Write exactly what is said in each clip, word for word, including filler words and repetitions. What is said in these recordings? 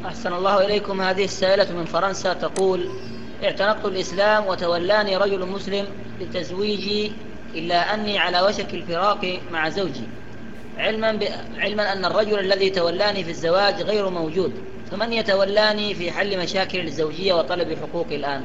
أحسن الله إليكم. هذه السائلة من فرنسا تقول: اعتنقت الإسلام وتولاني رجل مسلم لتزويجي، إلا أني على وشك الفراق مع زوجي، علما, ب... علما أن الرجل الذي تولاني في الزواج غير موجود، فمن يتولاني في حل مشاكل الزوجية وطلب حقوقي الآن؟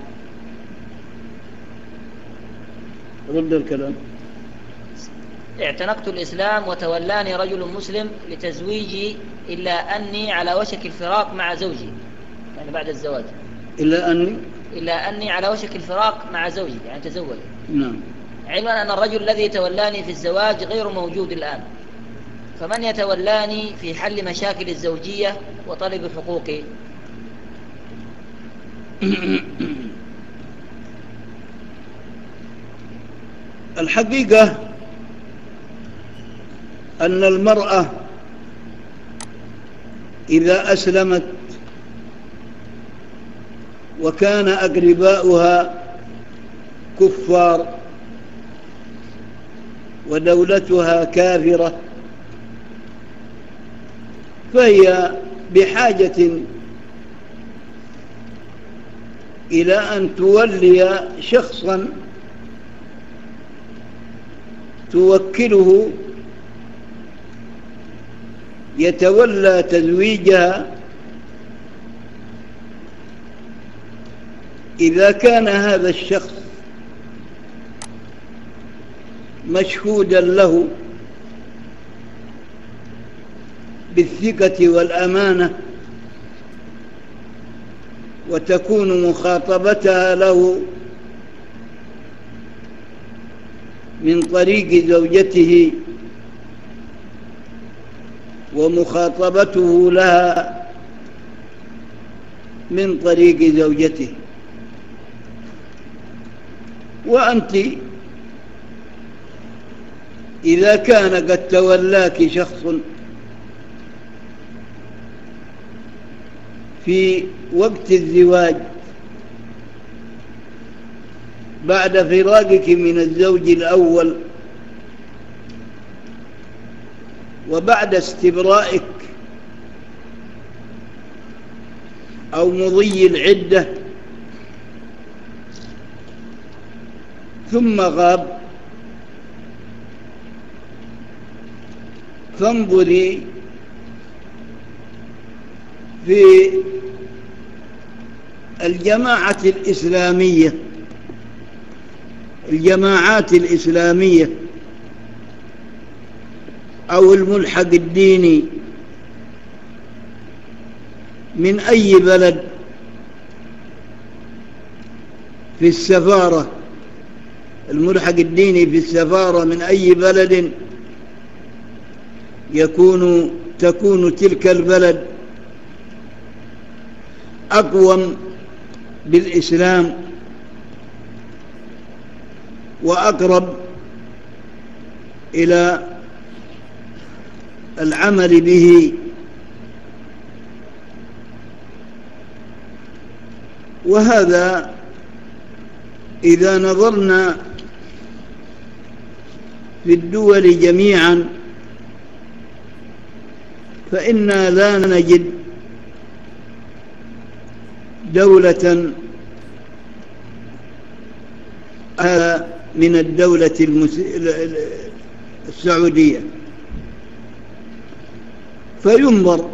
رد الكلام. اعتنقت الإسلام وتولاني رجل مسلم لتزويجي، إلا أني على وشك الفراق مع زوجي، يعني بعد الزواج. إلا أني إلا أني على وشك الفراق مع زوجي، يعني تزوج. نعم. علما أن الرجل الذي تولاني في الزواج غير موجود الآن، فمن يتولاني في حل مشاكل الزوجية وطلب حقوقي؟ الحقيقة أن المرأة إذا أسلمت وكان أقرباؤها كفار ودولتها كافرة، فهي بحاجة إلى أن تولي شخصا توكله يتولى تزويجها، إذا كان هذا الشخص مشهودا له بالثقة والأمانة، وتكون مخاطبتها له من طريق زوجته ومخاطبته لها من طريق زوجته. وأنت إذا كان قد تولاك شخص في وقت الزواج بعد فراقك من الزوج الأول وبعد استبرائك أو مضي العدة ثم غاب، فانظري في الجماعة الإسلامية الجماعات الإسلامية أو الملحق الديني من أي بلد في السفارة، الملحق الديني في السفارة من أي بلد يكون تكون تلك البلد أقوم بالإسلام وأقرب إلى العمل به، وهذا إذا نظرنا في الدول جميعا فإنا لا نجد دولة من الدولة المس... السعودية. فينظر،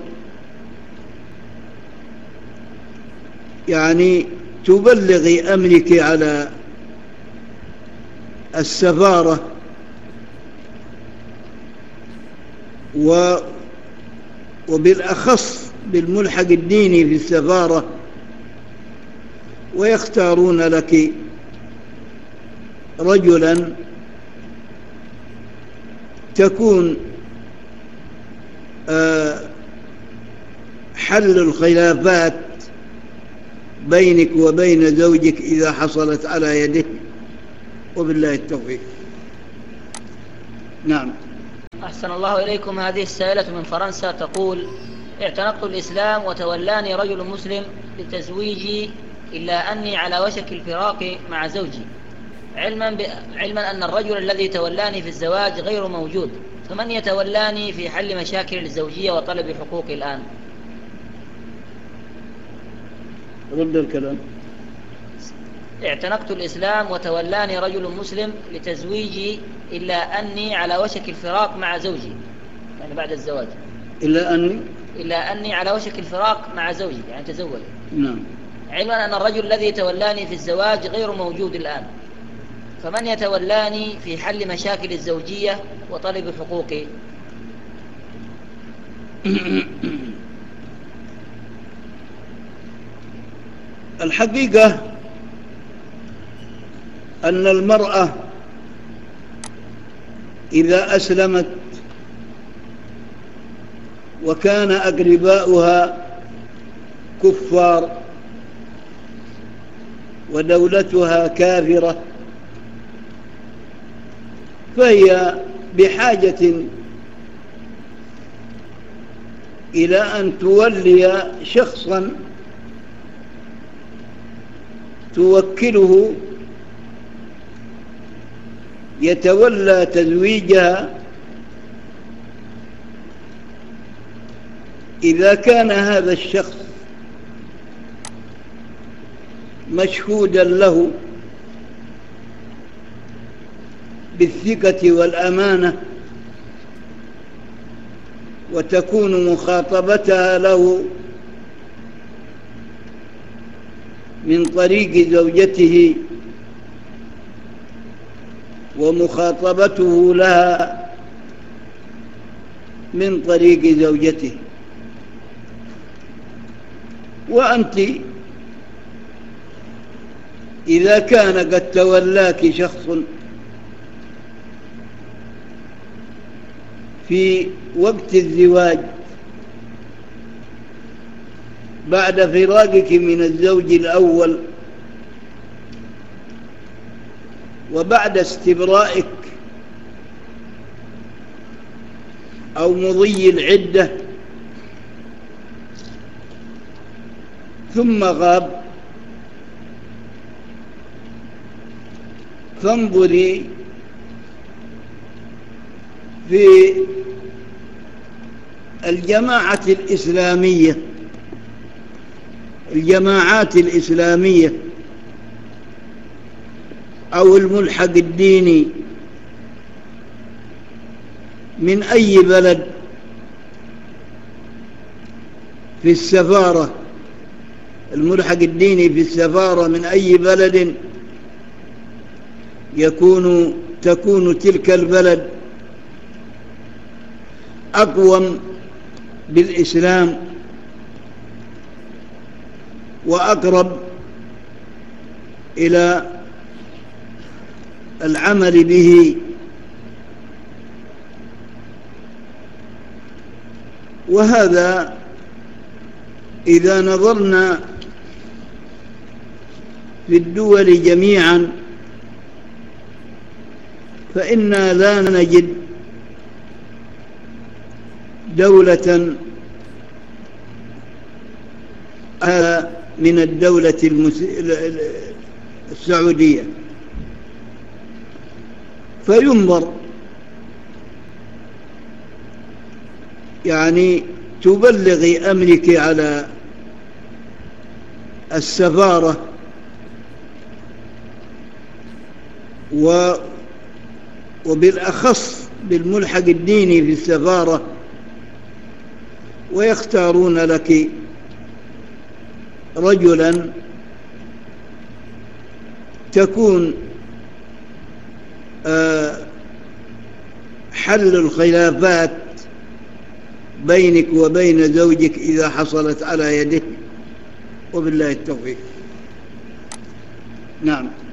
يعني تبلغي أمرك على السفارة و... وبالأخص بالملحق الديني في السفارة، ويختارون لك رجلا تكون حل الخلافات بينك وبين زوجك إذا حصلت على يده، وبالله التوفيق. نعم. أحسن الله إليكم. هذه السائلة من فرنسا تقول: اعتنقت الإسلام وتولاني رجل مسلم لتزويجي، إلا أني على وشك الفراق مع زوجي، علما, ب... علما أن الرجل الذي تولاني في الزواج غير موجود، فمن يتولاني في حل مشاكل الزوجية وطلب حقوقي الآن؟ رد الكلام. اعتنقت الإسلام وتولاني رجل مسلم لتزويجي إلا أني على وشك الفراق مع زوجي، يعني بعد الزواج. إلا أني إلا أني على وشك الفراق مع زوجي، يعني تزوج. نعم. علما أن الرجل الذي تولاني في الزواج غير موجود الآن، فمن يتولاني في حل مشاكل الزوجية وطلب حقوقي؟ الحقيقة أن المرأة إذا أسلمت وكان أقرباؤها كفار ودولتها كافرة فهي بحاجة إلى أن تولي شخصا توكله يتولى تزويجها إذا كان هذا الشخص مشهودا له بالثقة والأمانة، وتكون مخاطبتها له من طريق زوجته ومخاطبته لها من طريق زوجته. وأنت إذا كان قد تولاك شخص في وقت الزواج بعد فراقك من الزوج الأول وبعد استبرائك أو مضي العدة ثم غاب، فانظري في الجماعة الإسلامية الجماعات الإسلامية أو الملحق الديني من أي بلد في السفارة، الملحق الديني في السفارة من أي بلد يكون تكون تلك البلد أقوم بالإسلام وأقرب إلى العمل به. وهذا إذا نظرنا في الدول جميعا فإنا لا نجد دولة من الدولة المس... السعودية، فينظر يعني تبلغي أمرك على السفارة و... وبالأخص بالملحق الديني في السفارة، ويختارون لك رجلا تكون حل الخلافات بينك وبين زوجك إذا حصلت على يده، وبالله التوفيق. نعم.